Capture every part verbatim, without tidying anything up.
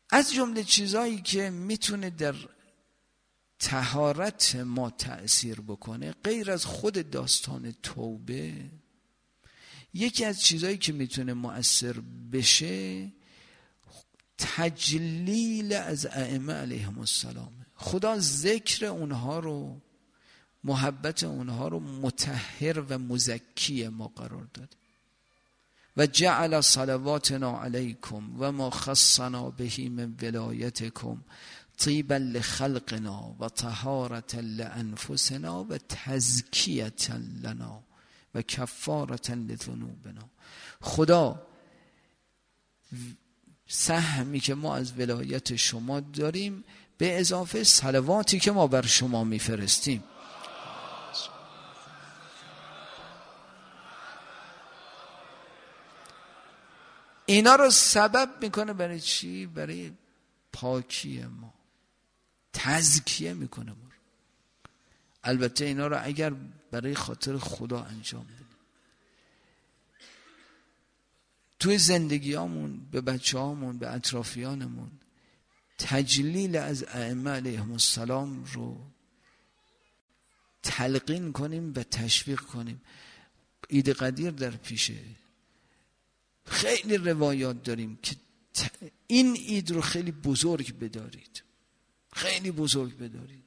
از جمله چیزایی که میتونه در طهارت ما تأثیر بکنه غیر از خود داستان توبه، یکی از چیزایی که میتونه مؤثر بشه تجلیل از ائمه علیهم السلام. خدا ذکر اونها رو، محبت اونها رو مطهر و مزکی ما قرار داده. و جعل صلواتنا علیکم و ما خصنا به من ولایتکم طیبا لخلقنا و طهارة لانفسنا و تزکیة لنا و کفارة لذنوبنا. خدا سهمی که ما از ولایت شما داریم به اضافه صلواتی که ما بر شما میفرستیم، اینا رو سبب میکنه برای چی؟ برای پاکی ما، تزکیه میکنه ما. البته اینا رو اگر برای خاطر خدا انجام بدیم، توی زندگیامون به بچه‌هامون، به اطرافیانمون تجلیل از ائمه علیهم السلام رو تلقین کنیم و تشویق کنیم. عید قدیر در پیشه، خیلی روایات داریم که این عید رو خیلی بزرگ بدارید، خیلی بزرگ بدارید.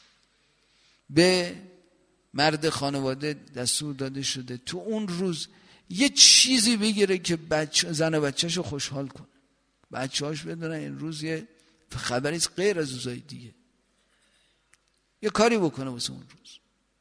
به مرد خانواده دستور داده شده تو اون روز یه چیزی بگیره که بچه زن و بچه‌شو خوشحال کنه، بچه‌هاش بدونن این روز یه خبری غیر از روزای دیگه، یه کاری بکنه واسه اون روز.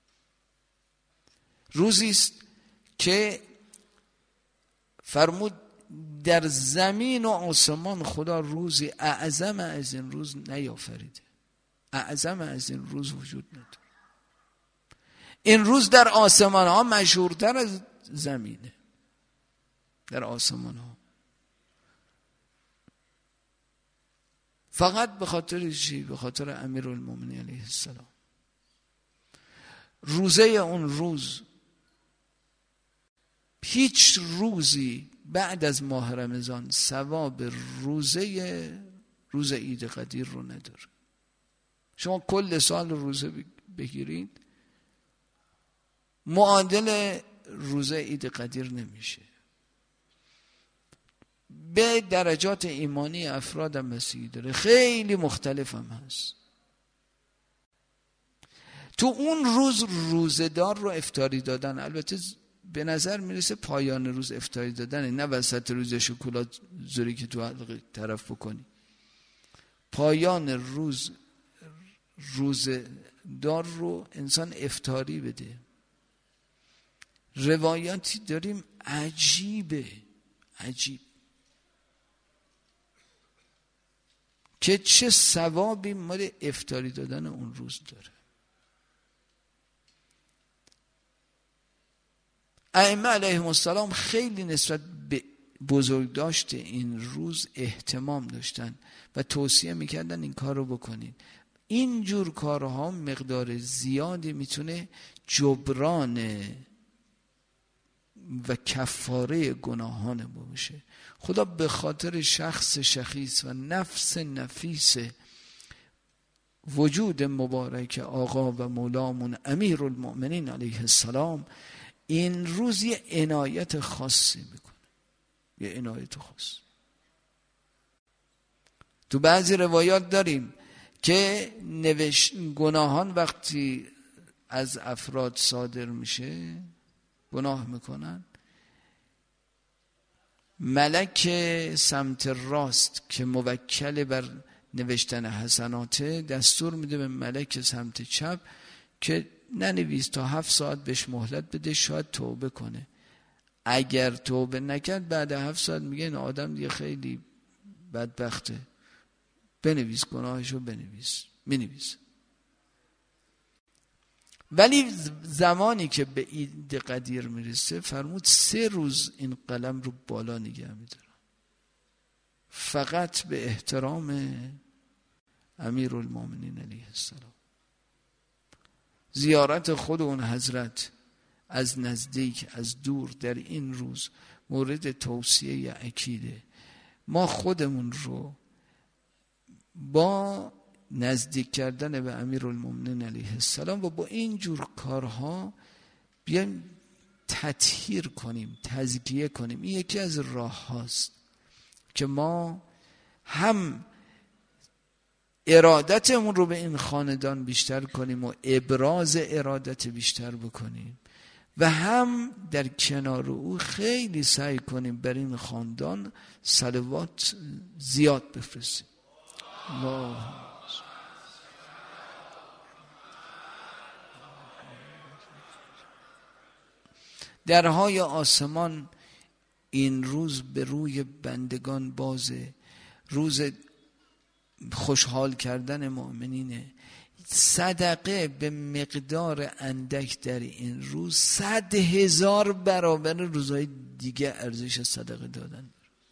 روزی است که فرمود در زمین و آسمان خدا روزی اعظم از این روز نیافریده، اعظم از این روز وجود نداره. این روز در آسمان ها مشهورتر از زمینه، در آسمان ها. فقط به خاطر چی؟ به خاطر امیرالمومنین علیه السلام. روزه اون روز هیچ روزی بعد از ماه رمضان ثواب روزه روز عید قدیر رو نداره. شما کل سال روزه بگیرید معادل روزه عید قدیر نمیشه. به درجات ایمانی افراد هم بستگی داره، خیلی مختلف هم هست. تو اون روز روزه‌دار رو افطاری دادن، البته به نظر میرسه پایان روز افطاری دادن، نه وسط روز شکلات زوری که تو طرف بکنی. پایان روز روزه‌دار رو انسان افطاری بده. روایاتی داریم عجیبه، عجیب که چه ثوابی مال افطاری دادن اون روز داره. ائمه علیهم السلام خیلی نسبت به بزرگداشت این روز اهتمام داشتن و توصیه میکردن این کار رو بکنید. این جور کارها مقدار زیادی میتونه جبران و کفاره گناهان باشه. خدا به خاطر شخص شخیص و نفس نفیس وجود مبارک آقا و مولامون امیرالمؤمنین علیه السلام این روز یه عنایت خاصی میکنه، یه عنایت خاص. تو بعضی روایات داریم که نوشت گناهان وقتی از افراد صادر میشه، گناه میکنن، ملک سمت راست که موکل بر نوشتن حسناته دستور میده به ملک سمت چپ که ننویس، تا هفت ساعت بهش مهلت بده، شاید توبه کنه. اگر توبه نکرد بعد هفت ساعت میگه این آدم دیگه خیلی بدبخته، بنویس گناهشو، بنویس. مینویس. ولی زمانی که به عید قدیر میرسه فرمود سه روز این قلم رو بالا نگه میدارم، فقط به احترام امیرالمومنین علیه السلام. زیارت خود اون حضرت از نزدیک از دور در این روز مورد توصیه اکیده. ما خودمون رو با نزدیک کردن به امیرالمومنین علیه السلام و با این جور کارها بیایم تطهیر کنیم، تزکیه کنیم. این یکی از راه هاست که ما هم ارادتمون رو به این خاندان بیشتر کنیم و ابراز ارادت بیشتر بکنیم و هم در کنار او خیلی سعی کنیم بر این خاندان صلوات زیاد بفرستیم. الله درهای آسمان این روز به روی بندگان بازه، روز خوشحال کردن مؤمنینه. صدقه به مقدار اندک در این روز صد هزار برابر روزهای دیگه ارزش صدقه دادن.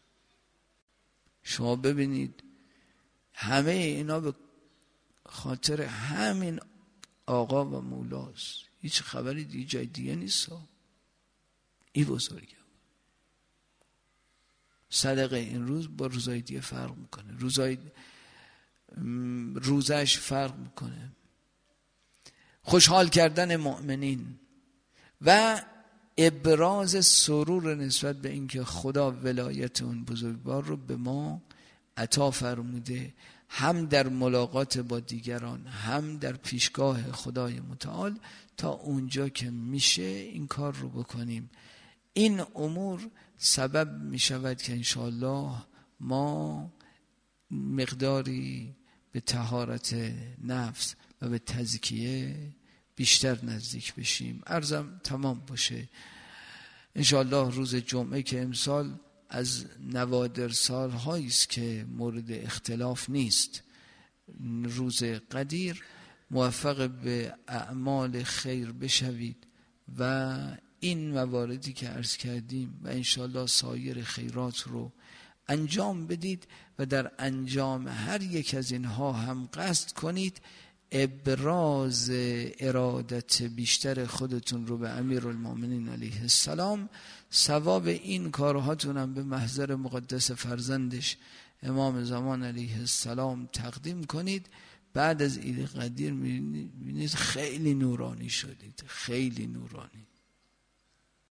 شما ببینید همه اینا به خاطر همین آقا و مولاست، هیچ خبری دیگه جای دیگه نیست. این بزرگه. صدقه این روز با روزهای دیگه فرق میکنه، روزهای روزش فرق میکنه. خوشحال کردن مؤمنین و ابراز سرور نسبت به اینکه خدا ولایت اون بزرگوار رو به ما عطا فرموده، هم در ملاقات با دیگران هم در پیشگاه خدای متعال، تا اونجا که میشه این کار رو بکنیم. این امور سبب میشود که انشاءالله ما مقداری به طهارت نفس و به تزکیه بیشتر نزدیک بشیم. عرضم تمام باشه. انشاءالله روز جمعه که امسال از نوادر سالهایی است که مورد اختلاف نیست، روز قدیر، موفق به اعمال خیر بشوید و این مواردی که عرض کردیم و انشاءالله سایر خیرات رو انجام بدید و در انجام هر یک از اینها هم قصد کنید ابراز ارادت بیشتر خودتون رو به امیرالمومنین علیه السلام، ثواب این کارهاتون هم به محضر مقدس فرزندش امام زمان علیه السلام تقدیم کنید. بعد از عید قدیر میبینید خیلی نورانی شدید، خیلی نورانی.